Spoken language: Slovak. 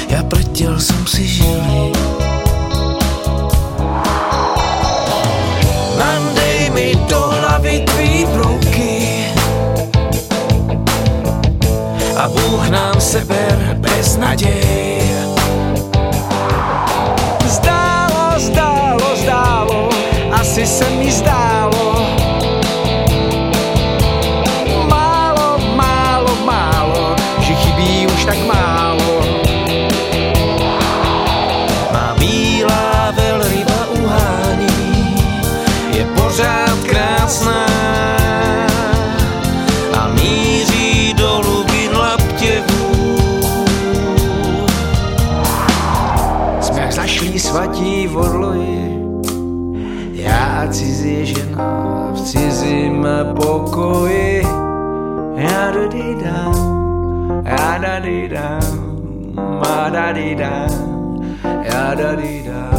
já prtil jsem si žili. Nandej mi do hlavy tvý brouky a Bůh nám seber bez naděj. Zdálo, asi se mi zdálo. Málo, že chybí už tak málo. Má bílá velryba uhání, je pořád krásná a míří do hlubin Laptěvů. Jsme jak zašlí svatí v orloji, já a cizí žena v cizím pokoji. Ja da di da, ja da di da, ma da di da, ja da di da.